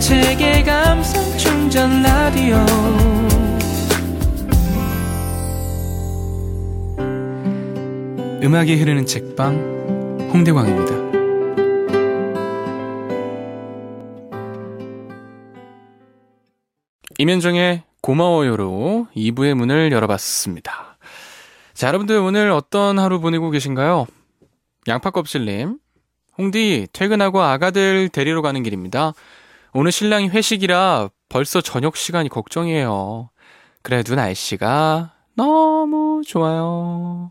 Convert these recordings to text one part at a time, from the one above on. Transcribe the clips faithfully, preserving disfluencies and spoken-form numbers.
책의 감성 충전 라디오 음악이 흐르는 책방 홍대광입니다. 임현정의 고마워요로 이 부의 문을 열어봤습니다. 자, 여러분들 오늘 어떤 하루 보내고 계신가요? 양파껍질님, 홍디 퇴근하고 아가들 데리러 가는 길입니다. 오늘 신랑이 회식이라 벌써 저녁 시간이 걱정이에요. 그래도 날씨가 너무 좋아요.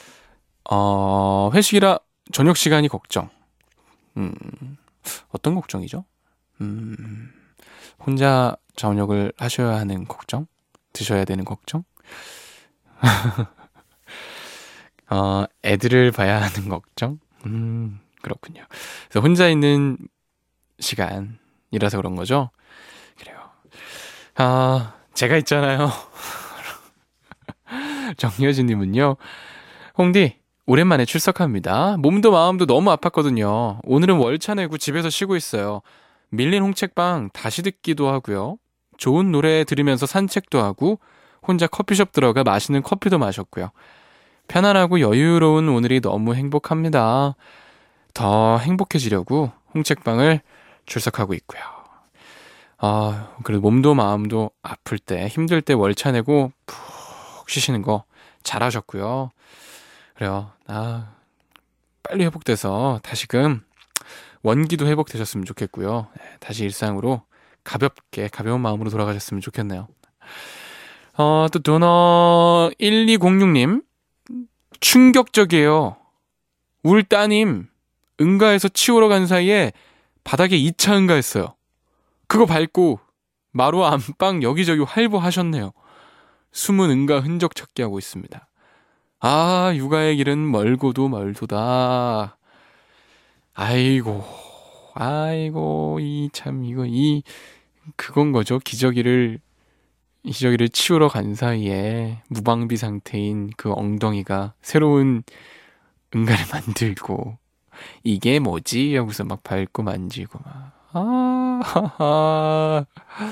어, 회식이라 저녁 시간이 걱정. 음, 어떤 걱정이죠? 음, 혼자 저녁을 하셔야 하는 걱정? 드셔야 되는 걱정? 어, 애들을 봐야 하는 걱정? 음, 그렇군요. 그래서 혼자 있는 시간이라서 그런 거죠? 그래요. 아, 제가 있잖아요. 정여진님은요, 홍디, 오랜만에 출석합니다. 몸도 마음도 너무 아팠거든요. 오늘은 월차 내고 집에서 쉬고 있어요. 밀린 홍책방 다시 듣기도 하고요. 좋은 노래 들으면서 산책도 하고 혼자 커피숍 들어가 맛있는 커피도 마셨고요. 편안하고 여유로운 오늘이 너무 행복합니다. 더 행복해지려고 홍책방을 출석하고 있고요. 아, 그래도 몸도 마음도 아플 때, 힘들 때 월차 내고 푹 쉬시는 거 잘하셨고요. 그래요. 아, 빨리 회복돼서 다시금 원기도 회복되셨으면 좋겠고요. 다시 일상으로 가볍게, 가벼운 마음으로 돌아가셨으면 좋겠네요. 어, 또 도너 일이공육님, 충격적이에요. 울 따님, 응가에서 치우러 간 사이에 바닥에 이 차 응가했어요. 그거 밟고 마루 안방 여기저기 활보하셨네요. 숨은 응가 흔적 찾기 하고 있습니다. 아, 육아의 길은 멀고도 멀도다. 아이고, 아이고, 이 참, 이거, 이, 그건 거죠. 기저귀를, 기저귀를 치우러 간 사이에 무방비 상태인 그 엉덩이가 새로운 응가를 만들고, 이게 뭐지? 하고서 막 밟고 만지고, 막, 아, 하하.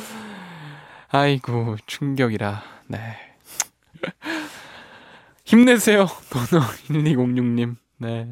아이고, 충격이라, 네. 힘내세요, 도너 일이공육님. 네.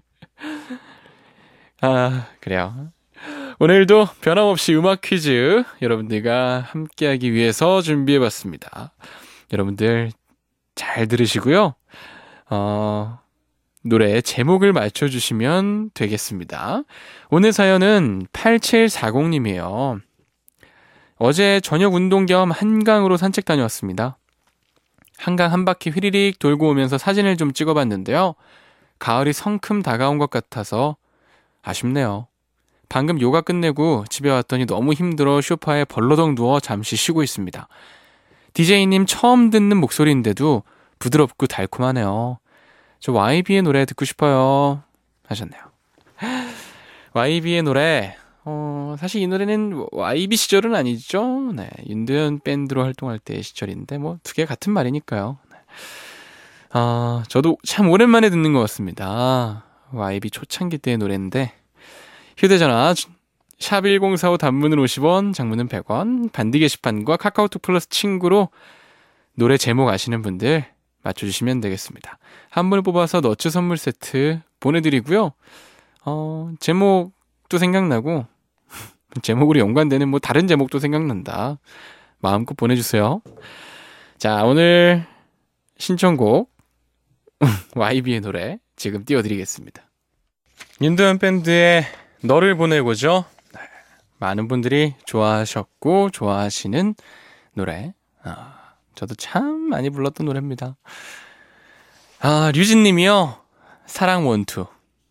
아, 그래요. 오늘도 변함없이 음악 퀴즈 여러분들과 함께하기 위해서 준비해봤습니다. 여러분들 잘 들으시고요. 어, 노래 제목을 맞춰주시면 되겠습니다. 오늘 사연은 팔칠사공님이에요. 어제 저녁 운동 겸 한강으로 산책 다녀왔습니다. 한강 한 바퀴 휘리릭 돌고 오면서 사진을 좀 찍어봤는데요. 가을이 성큼 다가온 것 같아서 아쉽네요. 방금 요가 끝내고 집에 왔더니 너무 힘들어 소파에 벌러덩 누워 잠시 쉬고 있습니다. 디제이님 처음 듣는 목소리인데도 부드럽고 달콤하네요. 저 와이비의 노래 듣고 싶어요. 하셨네요. 와이비의 노래, 어, 사실 이 노래는 와이비 시절은 아니죠. 네, 윤도현 밴드로 활동할 때 시절인데 뭐 두 개 같은 말이니까요. 네. 아, 저도 참 오랜만에 듣는 것 같습니다. 와이비 초창기 때의 노래인데 휴대전화 샵 일공사오 단문은 오십 원, 장문은 백 원, 반디 게시판과 카카오톡 플러스 친구로 노래 제목 아시는 분들 맞춰주시면 되겠습니다. 한 분을 뽑아서 너츠 선물 세트 보내드리고요. 어, 제목도 생각나고 제목으로 연관되는 뭐 다른 제목도 생각난다. 마음껏 보내주세요. 자, 오늘 신청곡 와이비의 노래 지금 띄워드리겠습니다. 윤도현 밴드의 너를 보내고죠. 많은 분들이 좋아하셨고 좋아하시는 노래. 아, 저도 참 많이 불렀던 노래입니다. 아, 류진님이요. 사랑 원투.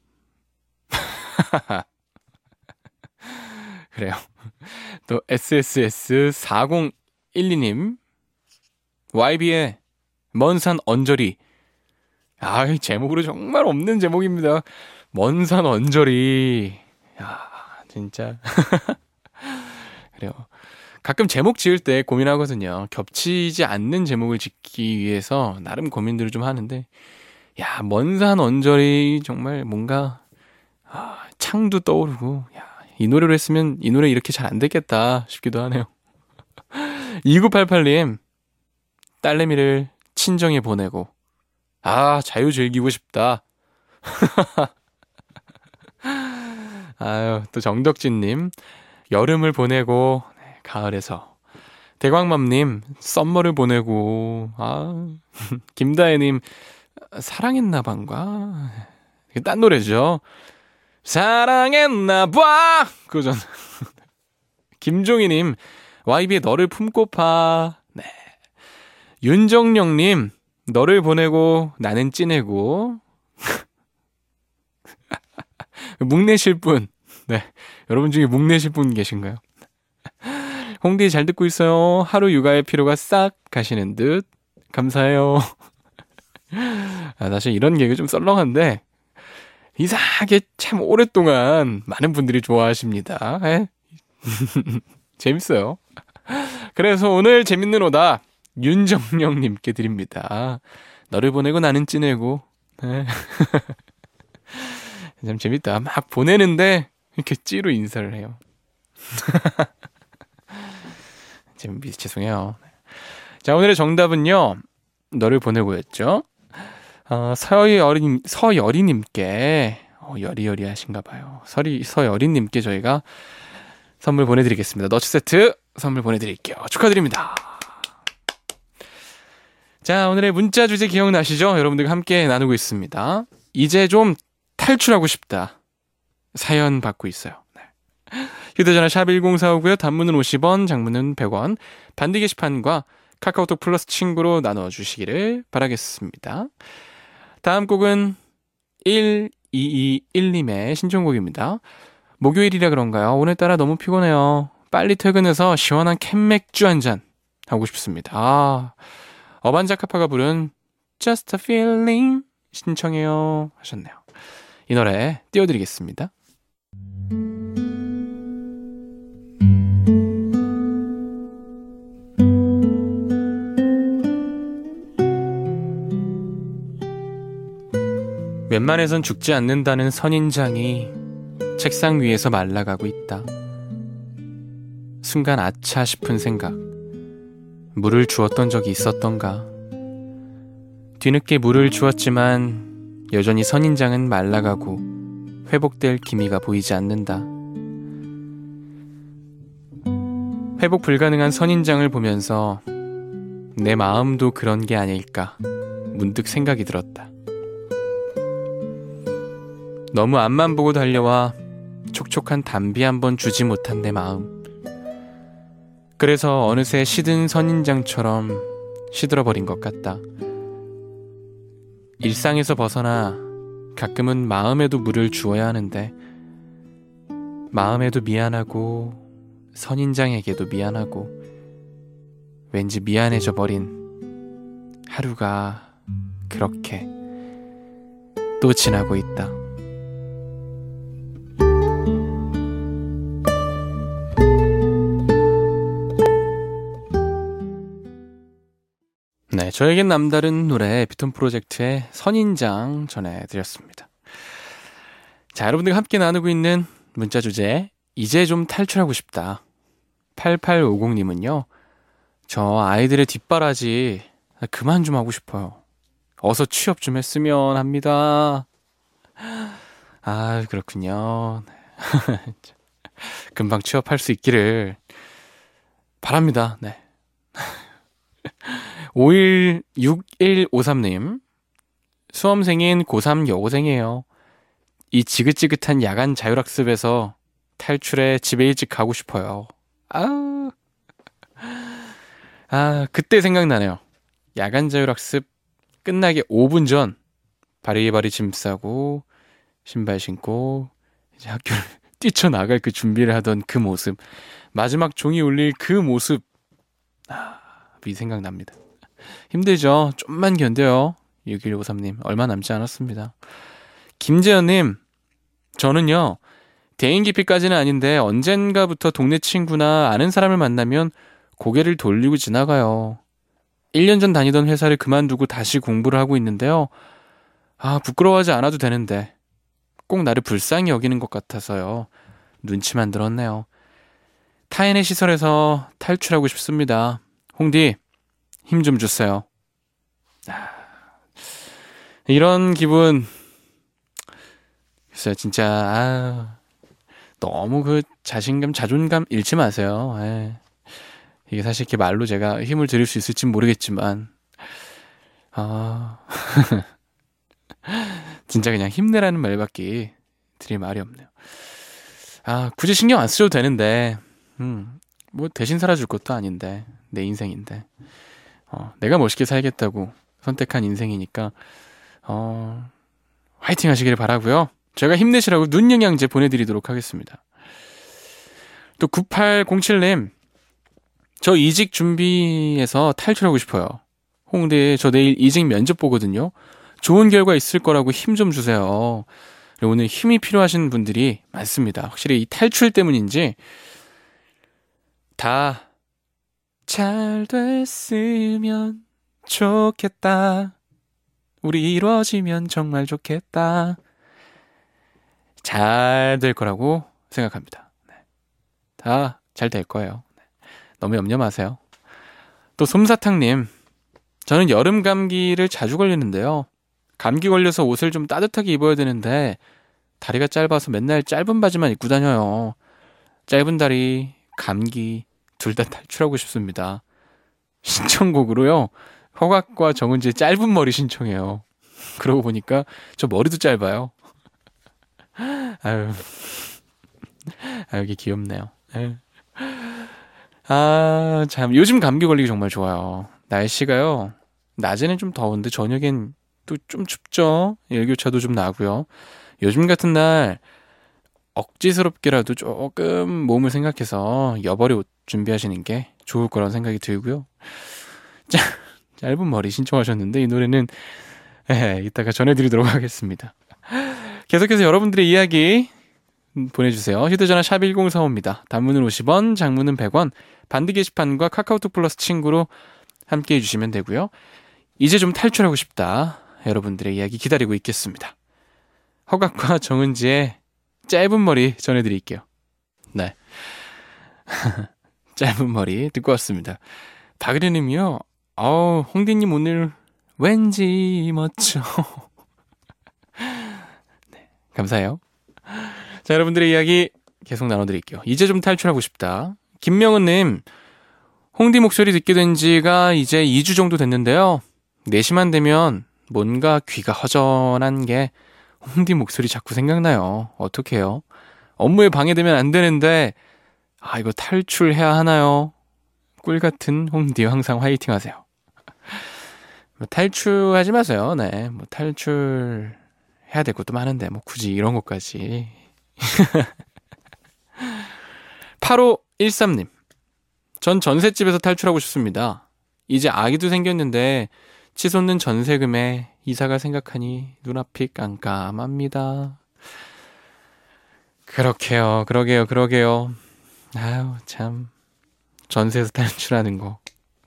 그래요. 또 에스에스에스 사공일이님 와이비의 먼산 언저리. 아, 제목으로 정말 없는 제목입니다. 먼산 언저리. 야, 진짜. 그래요. 가끔 제목 지을 때 고민하거든요. 겹치지 않는 제목을 짓기 위해서 나름 고민들을 좀 하는데, 야, 먼산 언저리 정말 뭔가 아, 창도 떠오르고, 야, 이 노래로 했으면 이 노래 이렇게 잘 안 됐겠다 싶기도 하네요. 이구팔팔 님, 딸내미를 친정에 보내고, 아, 자유 즐기고 싶다. 아유, 또 정덕진님, 여름을 보내고, 네, 가을에서. 대광맘님, 썸머를 보내고, 아, 김다혜님, 사랑했나봐인가? 이게 딴 노래죠. 사랑했나봐! 그거잖아. 김종희님, 와이비의 너를 품고파. 네. 윤정령님, 너를 보내고 나는 찌내고. 묵내실 분. 네. 여러분 중에 묵내실 분 계신가요? 홍디 잘 듣고 있어요. 하루 육아의 피로가 싹 가시는 듯. 감사해요. 아, 사실 이런 개그 좀 썰렁한데, 이상하게 참 오랫동안 많은 분들이 좋아하십니다. 재밌어요. 그래서 오늘 재밌는 오답 윤정령님께 드립니다. 너를 보내고 나는 찌내고. 네. 참 재밌다. 막 보내는데 이렇게 찌로 인사를 해요. 재밌, 죄송해요. 자, 오늘의 정답은요, 너를 보내고였죠. 어, 서여리, 서여리님께, 어, 여리여리 하신가 봐요. 서리, 서여리님께 저희가 선물 보내드리겠습니다. 너츠 세트 선물 보내드릴게요. 축하드립니다. 자, 오늘의 문자 주제 기억나시죠? 여러분들과 함께 나누고 있습니다. 이제 좀 탈출하고 싶다. 사연 받고 있어요. 네. 휴대전화 샵 일공사오고요. 단문은 오십 원, 장문은 백 원. 반디 게시판과 카카오톡 플러스 친구로 나눠주시기를 바라겠습니다. 다음 곡은 일이이일님의 신청곡입니다. 목요일이라 그런가요? 오늘따라 너무 피곤해요. 빨리 퇴근해서 시원한 캔맥주 한잔 하고 싶습니다. 아, 어반자카파가 부른 Just a Feeling 신청해요 하셨네요. 이 노래 띄워드리겠습니다. 웬만해선 죽지 않는다는 선인장이 책상 위에서 말라가고 있다. 순간 아차 싶은 생각. 물을 주었던 적이 있었던가. 뒤늦게 물을 주었지만 여전히 선인장은 말라가고 회복될 기미가 보이지 않는다. 회복 불가능한 선인장을 보면서 내 마음도 그런 게 아닐까 문득 생각이 들었다. 너무 앞만 보고 달려와 촉촉한 담비 한번 주지 못한 내 마음. 그래서 어느새 시든 선인장처럼 시들어버린 것 같다. 일상에서 벗어나 가끔은 마음에도 물을 주어야 하는데 마음에도 미안하고 선인장에게도 미안하고 왠지 미안해져 버린 하루가 그렇게 또 지나고 있다. 네, 저에겐 남다른 노래 비톤 프로젝트의 선인장 전해드렸습니다. 자, 여러분들과 함께 나누고 있는 문자 주제, 이제 좀 탈출하고 싶다. 팔팔오공님은요 저 아이들의 뒷바라지 그만 좀 하고 싶어요. 어서 취업 좀 했으면 합니다. 아, 그렇군요. 금방 취업할 수 있기를 바랍니다. 네. 오일육일오삼님 수험생인 고삼 여고생이에요. 이 지긋지긋한 야간 자율학습에서 탈출해 집에 일찍 가고 싶어요. 아, 아 그때 생각나네요. 야간 자율학습 끝나기 오 분 전 바리바리 짐 싸고 신발 신고 이제 학교를 뛰쳐나갈 그 준비를 하던 그 모습, 마지막 종이 울릴 그 모습, 아, 이 생각납니다. 힘들죠? 좀만 견뎌요. 육일오삼님 얼마 남지 않았습니다. 김재현님, 저는요 대인 기피까지는 아닌데 언젠가부터 동네 친구나 아는 사람을 만나면 고개를 돌리고 지나가요. 일 년 전 다니던 회사를 그만두고 다시 공부를 하고 있는데요. 아, 부끄러워하지 않아도 되는데 꼭 나를 불쌍히 여기는 것 같아서요. 눈치만 들었네요. 타인의 시설에서 탈출하고 싶습니다. 홍디, 힘 좀 주세요. 이런 기분, 글쎄요, 진짜, 아, 너무 그 자신감, 자존감 잃지 마세요. 에이. 이게 사실 이렇게 말로 제가 힘을 드릴 수 있을진 모르겠지만, 아, 진짜 그냥 힘내라는 말밖에 드릴 말이 없네요. 아, 굳이 신경 안 쓰셔도 되는데, 음, 뭐 대신 살아줄 것도 아닌데, 내 인생인데, 어, 내가 멋있게 살겠다고 선택한 인생이니까, 어, 화이팅 하시길 바라고요. 제가 힘내시라고 눈 영양제 보내드리도록 하겠습니다. 또 구팔공칠님, 저 이직 준비해서 탈출하고 싶어요. 홍대, 저 내일 이직 면접 보거든요. 좋은 결과 있을 거라고 힘 좀 주세요. 오늘 힘이 필요하신 분들이 많습니다. 확실히 이 탈출 때문인지 다 잘 됐으면 좋겠다. 우리 이루어지면 정말 좋겠다. 잘 될 거라고 생각합니다. 네. 다 잘 될 거예요. 네. 너무 염려 마세요. 또 솜사탕님, 저는 여름 감기를 자주 걸리는데요. 감기 걸려서 옷을 좀 따뜻하게 입어야 되는데 다리가 짧아서 맨날 짧은 바지만 입고 다녀요. 짧은 다리, 감기 둘 다 탈출하고 싶습니다. 신청곡으로요, 허각과 정은지의 짧은 머리 신청해요. 그러고 보니까 저 머리도 짧아요. 아유, 아, 여기 귀엽네요. 아유. 아, 참, 요즘 감기 걸리기 정말 좋아요. 날씨가요, 낮에는 좀 더운데 저녁엔 또 좀 춥죠. 일교차도 좀 나고요. 요즘 같은 날 억지스럽게라도 조금 몸을 생각해서 여벌이 옷 준비하시는 게 좋을 거라는 생각이 들고요. 자, 짧은 머리 신청하셨는데 이 노래는 예, 이따가 전해드리도록 하겠습니다. 계속해서 여러분들의 이야기 보내주세요. 휴대전화 샵 일공사오입니다. 단문은 오십 원, 장문은 백 원, 반드 게시판과 카카오톡 플러스 친구로 함께 해주시면 되고요. 이제 좀 탈출하고 싶다. 여러분들의 이야기 기다리고 있겠습니다. 허각과 정은지의 짧은 머리 전해드릴게요. 네. 짧은 머리 듣고 왔습니다. 박은혜님이요. 어우, 홍디님 오늘 왠지 멋져. 네, 감사해요. 자, 여러분들의 이야기 계속 나눠드릴게요. 이제 좀 탈출하고 싶다. 김명은님, 홍디 목소리 듣게 된 지가 이제 이 주 정도 됐는데요. 네 시만 되면 뭔가 귀가 허전한 게 홍디 목소리 자꾸 생각나요. 어떡해요? 업무에 방해되면 안 되는데, 아, 이거 탈출해야 하나요? 꿀 같은 홍디 항상 화이팅 하세요. 뭐 탈출하지 마세요. 네, 뭐 탈출해야 될 것도 많은데, 뭐 굳이 이런 것까지. 팔오일삼님, 전 전셋집에서 탈출하고 싶습니다. 이제 아기도 생겼는데 치솟는 전세금에 이사가 생각하니 눈앞이 깜깜합니다. 그렇게요, 그러게요, 그러게요. 아유, 참, 전세에서 탈출하는 거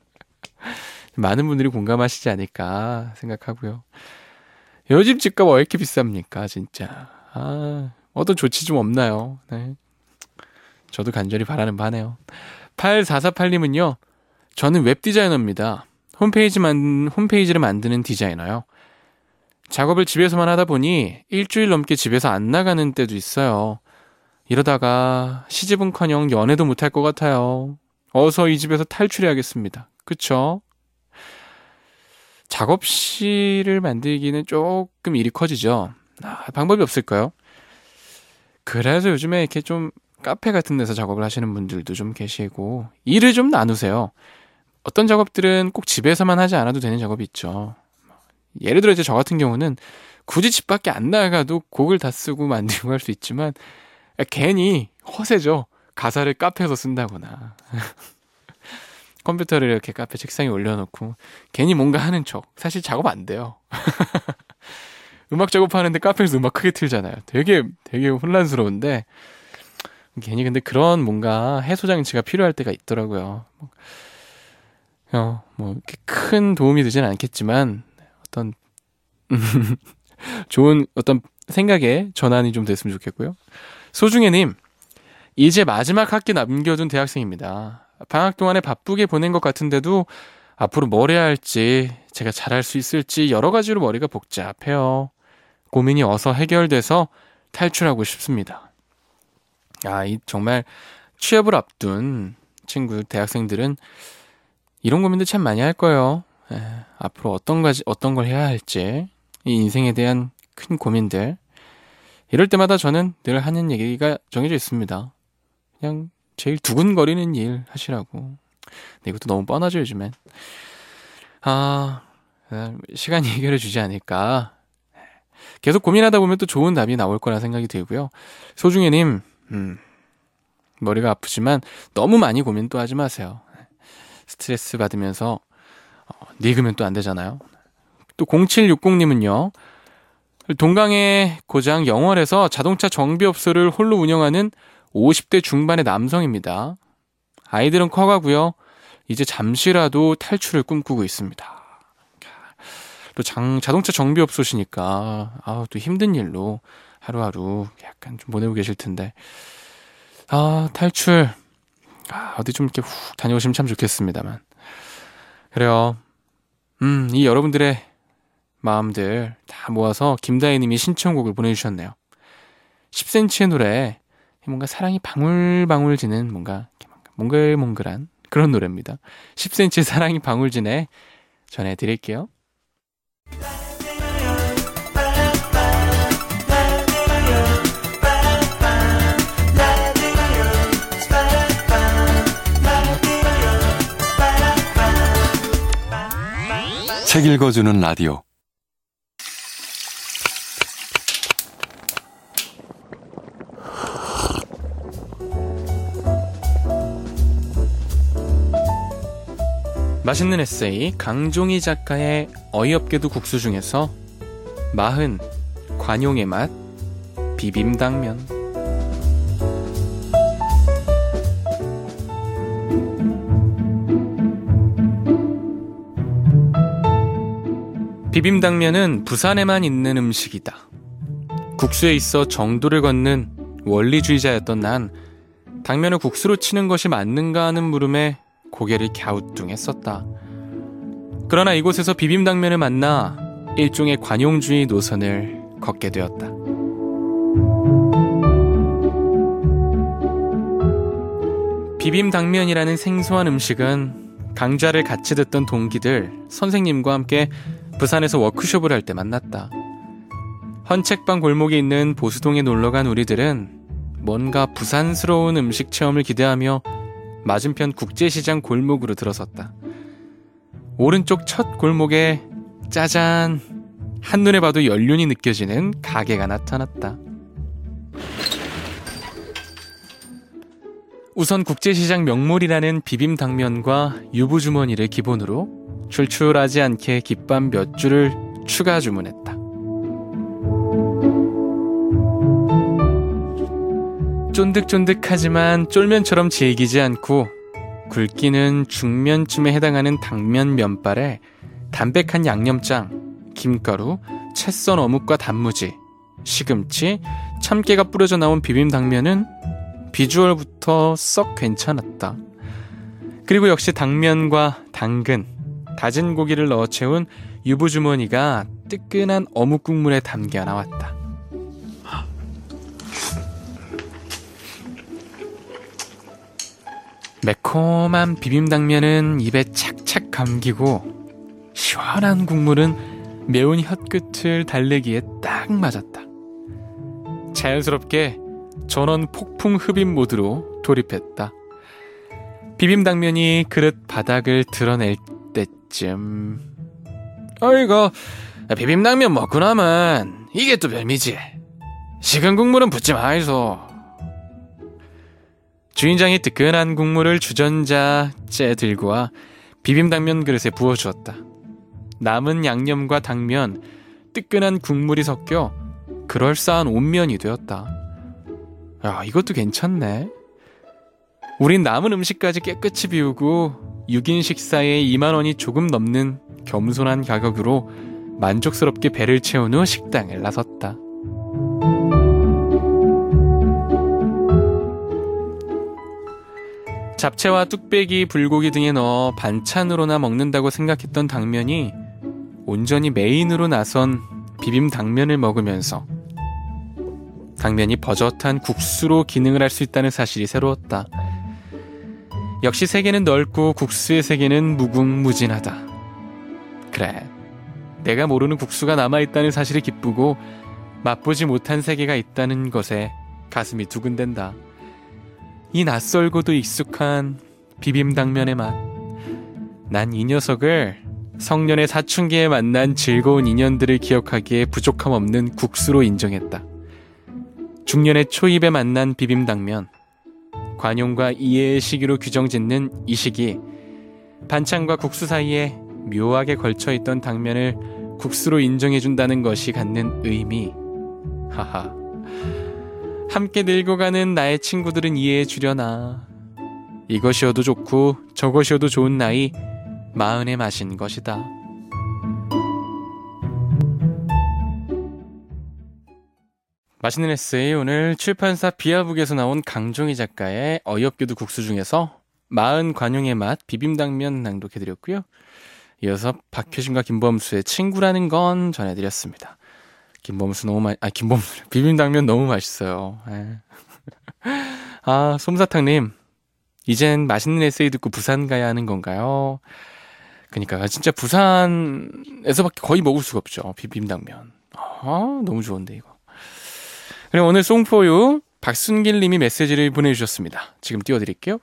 많은 분들이 공감하시지 않을까 생각하고요. 요즘 집값 왜 이렇게 비쌉니까, 진짜. 아, 어떤 조치 좀 없나요? 네, 저도 간절히 바라는 바네요. 팔사사팔님은요, 저는 웹 디자이너입니다. 홈페이지 만, 홈페이지를 만드는 디자이너요. 작업을 집에서만 하다 보니 일주일 넘게 집에서 안 나가는 때도 있어요. 이러다가 시집은커녕 연애도 못할 것 같아요. 어서 이 집에서 탈출해야겠습니다. 그쵸? 작업실을 만들기는 조금 일이 커지죠. 아, 방법이 없을까요? 그래서 요즘에 이렇게 좀 카페 같은 데서 작업을 하시는 분들도 좀 계시고, 일을 좀 나누세요. 어떤 작업들은 꼭 집에서만 하지 않아도 되는 작업이 있죠. 예를 들어 이제 저 같은 경우는 굳이 집 밖에 안 나가도 곡을 다 쓰고 만들고 할 수 있지만, 괜히 허세죠. 가사를 카페에서 쓴다거나 컴퓨터를 이렇게 카페 책상에 올려놓고 괜히 뭔가 하는 척. 사실 작업 안 돼요. 음악 작업하는데 카페에서 음악 크게 틀잖아요. 되게 되게 혼란스러운데, 괜히 근데 그런 뭔가 해소 장치가 필요할 때가 있더라고요. 어, 뭐 이렇게 큰 도움이 되진 않겠지만 어떤 좋은 어떤 생각의 전환이 좀 됐으면 좋겠고요. 소중해님, 이제 마지막 학기 남겨둔 대학생입니다. 방학 동안에 바쁘게 보낸 것 같은데도 앞으로 뭘 해야 할지, 제가 잘할 수 있을지 여러 가지로 머리가 복잡해요. 고민이 어서 해결돼서 탈출하고 싶습니다. 아, 이 정말 취업을 앞둔 친구, 대학생들은 이런 고민도 참 많이 할 거예요. 에, 앞으로 어떤 가지, 어떤 걸 해야 할지, 이 인생에 대한 큰 고민들. 이럴 때마다 저는 늘 하는 얘기가 정해져 있습니다. 그냥 제일 두근거리는 일 하시라고. 근데 이것도 너무 뻔하죠, 요즘엔. 아, 시간이 해결해 주지 않을까. 계속 고민하다 보면 또 좋은 답이 나올 거라 생각이 들고요. 소중해님, 음, 머리가 아프지만 너무 많이 고민 또 하지 마세요. 스트레스 받으면서 어, 늙으면 또 안 되잖아요. 또 공칠육공님은요. 동강의 고장 영월에서 자동차 정비업소를 홀로 운영하는 오십 대 중반의 남성입니다. 아이들은 커가고요. 이제 잠시라도 탈출을 꿈꾸고 있습니다. 또 장, 자동차 정비업소시니까 아, 또 힘든 일로 하루하루 약간 좀 보내고 계실 텐데 아, 탈출 아, 어디 좀 이렇게 훅 다녀오시면 참 좋겠습니다만. 그래요. 음, 이 여러분들의 마음들 다 모아서 김다희님이 신청곡을 보내주셨네요. 십 센티미터의 노래, 뭔가 사랑이 방울방울 지는 뭔가 몽글몽글한 그런 노래입니다. 십 센티미터의 사랑이 방울 지네 전해드릴게요. 책 읽어주는 라디오. 맛있는 에세이 강종희 작가의 어이없게도 국수 중에서 마흔 관용의 맛 비빔당면. 비빔당면은 부산에만 있는 음식이다. 국수에 있어 정도를 걷는 원리주의자였던 난 당면을 국수로 치는 것이 맞는가 하는 물음에 고개를 갸우뚱했었다. 그러나 이곳에서 비빔당면을 만나 일종의 관용주의 노선을 걷게 되었다. 비빔당면이라는 생소한 음식은 강좌를 같이 듣던 동기들, 선생님과 함께 부산에서 워크숍을 할 때 만났다. 헌책방 골목에 있는 보수동에 놀러간 우리들은 뭔가 부산스러운 음식 체험을 기대하며 맞은편 국제시장 골목으로 들어섰다. 오른쪽 첫 골목에 짜잔! 한눈에 봐도 연륜이 느껴지는 가게가 나타났다. 우선 국제시장 명물이라는 비빔당면과 유부주머니를 기본으로 출출하지 않게 김밥 몇 줄을 추가 주문했다. 쫀득쫀득하지만 쫄면처럼 질기지 않고 굵기는 중면쯤에 해당하는 당면 면발에 담백한 양념장, 김가루, 채 썬 어묵과 단무지, 시금치, 참깨가 뿌려져 나온 비빔당면은 비주얼부터 썩 괜찮았다. 그리고 역시 당면과 당근, 다진 고기를 넣어 채운 유부주머니가 뜨끈한 어묵 국물에 담겨 나왔다. 매콤한 비빔당면은 입에 착착 감기고 시원한 국물은 매운 혀끝을 달래기에 딱 맞았다. 자연스럽게 전원 폭풍 흡입 모드로 돌입했다. 비빔당면이 그릇 바닥을 드러낼 때쯤 어이구, 비빔당면 먹고 나면 이게 또 별미지. 식은 국물은 붓지 마이소. 주인장이 뜨끈한 국물을 주전자째 들고 와 비빔당면 그릇에 부어주었다. 남은 양념과 당면, 뜨끈한 국물이 섞여 그럴싸한 온면이 되었다. 야, 이것도 괜찮네. 우린 남은 음식까지 깨끗이 비우고 육 인 식사에 이만 원이 조금 넘는 겸손한 가격으로 만족스럽게 배를 채운 후 식당을 나섰다. 잡채와 뚝배기, 불고기 등에 넣어 반찬으로나 먹는다고 생각했던 당면이 온전히 메인으로 나선 비빔 당면을 먹으면서 당면이 버젓한 국수로 기능을 할 수 있다는 사실이 새로웠다. 역시 세계는 넓고 국수의 세계는 무궁무진하다. 그래, 내가 모르는 국수가 남아있다는 사실이 기쁘고 맛보지 못한 세계가 있다는 것에 가슴이 두근댄다. 이 낯설고도 익숙한 비빔당면의 맛. 난 이 녀석을 성년의 사춘기에 만난 즐거운 인연들을 기억하기에 부족함 없는 국수로 인정했다. 중년의 초입에 만난 비빔당면. 관용과 이해의 시기로 규정짓는 이 시기. 반찬과 국수 사이에 묘하게 걸쳐있던 당면을 국수로 인정해준다는 것이 갖는 의미. 하하. 함께 늙어가는 나의 친구들은 이해해 주려나. 이것이어도 좋고 저것이어도 좋은 나이, 마흔의 맛인 것이다. 맛있는 에세이, 오늘 출판사 비아북에서 나온 강종희 작가의 어이없게도 국수 중에서 마흔 관용의 맛 비빔당면 낭독해드렸고요. 이어서 박효신과 김범수의 친구라는 건 전해드렸습니다. 김범수 너무 맛, 아, 김범수, 비빔당면 너무 맛있어요. 아, 솜사탕님, 이젠 맛있는 에세이 듣고 부산 가야 하는 건가요? 그니까, 진짜 부산에서밖에 거의 먹을 수가 없죠. 비빔당면. 아, 너무 좋은데, 이거. 그리고 오늘 송포유 박순길 님이 메시지를 보내주셨습니다. 지금 띄워드릴게요.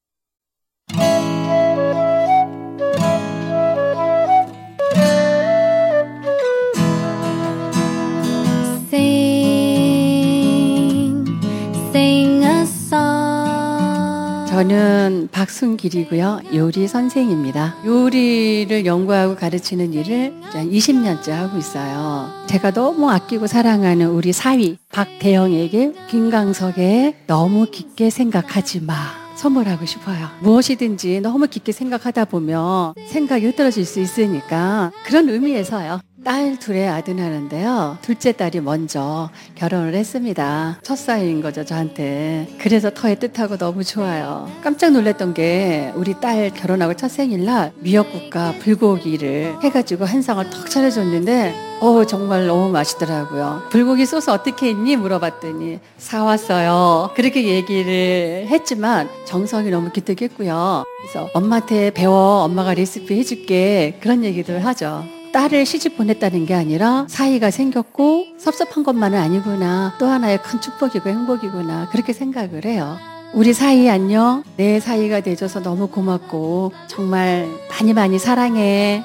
저는 박순길이고요. 요리 선생입니다. 요리를 연구하고 가르치는 일을 이십 년째 하고 있어요. 제가 너무 아끼고 사랑하는 우리 사위 박대영에게 김광석의 너무 깊게 생각하지 마 선물하고 싶어요. 무엇이든지 너무 깊게 생각하다 보면 생각이 흐트러질 수 있으니까 그런 의미에서요. 딸 둘의 아들 하는데요. 둘째 딸이 먼저 결혼을 했습니다. 첫 사위인 거죠, 저한테. 그래서 더 애틋하고 너무 좋아요. 깜짝 놀랐던 게 우리 딸 결혼하고 첫 생일날 미역국과 불고기를 해가지고 한 상을 턱 차려줬는데 어 정말 너무 맛있더라고요. 불고기 소스 어떻게 했니? 물어봤더니 사왔어요. 그렇게 얘기를 했지만 정성이 너무 기특했고요. 그래서 엄마한테 배워, 엄마가 레시피 해줄게, 그런 얘기들 하죠. 딸을 시집 보냈다는 게 아니라 사이가 생겼고 섭섭한 것만은 아니구나, 또 하나의 큰 축복이고 행복이구나, 그렇게 생각을 해요. 우리 사이 안녕. 내 사이가 돼줘서 너무 고맙고 정말 많이 많이 사랑해.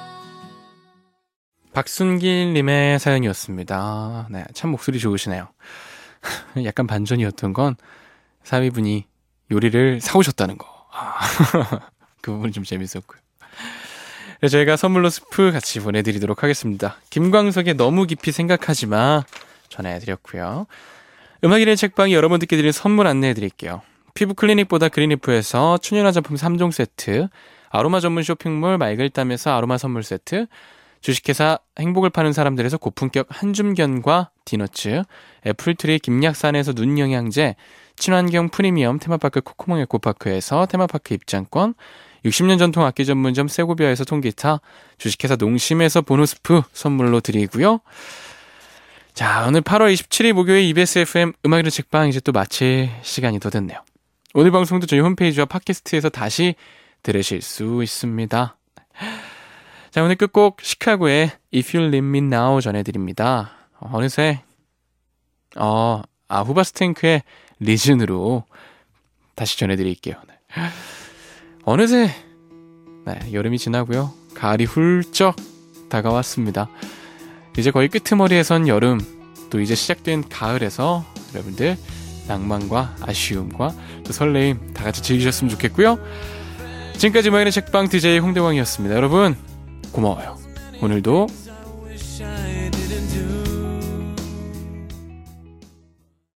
박순길님의 사연이었습니다. 네, 참 목소리 좋으시네요. 약간 반전이었던 건 사위분이 요리를 사오셨다는 거. 아, 그 부분이 좀 재밌었고요. 저희가 선물로 스프 같이 보내드리도록 하겠습니다. 김광석의 너무 깊이 생각하지 마 전해드렸고요. 음악일의 책방이 여러분들께 드리는 선물 안내해드릴게요. 피부 클리닉보다 그린리프에서 천연 화장품 삼 종 세트, 아로마 전문 쇼핑몰 마이글담에서 아로마 선물 세트, 주식회사 행복을 파는 사람들에서 고품격 한줌견과 디너츠, 애플트리 김약산에서 눈영양제, 친환경 프리미엄 테마파크 코코몽 에코파크에서 테마파크 입장권, 육십 년 전통 악기 전문점 세고비아에서 통기타, 주식회사 농심에서 보너스프 선물로 드리고요. 자, 오늘 팔월 이십칠일 목요일 이비에스 에프엠 음악이론 책방 이제 또 마칠 시간이 더 됐네요. 오늘 방송도 저희 홈페이지와 팟캐스트에서 다시 들으실 수 있습니다. 자, 오늘 끝곡 시카고의 If You Leave Me Now 전해드립니다. 어느새 어, 아, 후바스탱크의 리즌으로 다시 전해드릴게요. 네. 어느새 네, 여름이 지나고요. 가을이 훌쩍 다가왔습니다. 이제 거의 끄트머리에선 여름, 또 이제 시작된 가을에서 여러분들 낭만과 아쉬움과 또 설레임 다 같이 즐기셨으면 좋겠고요. 지금까지 음악이론 책방 디제이 홍대광이었습니다. 여러분 고마워요. 오늘도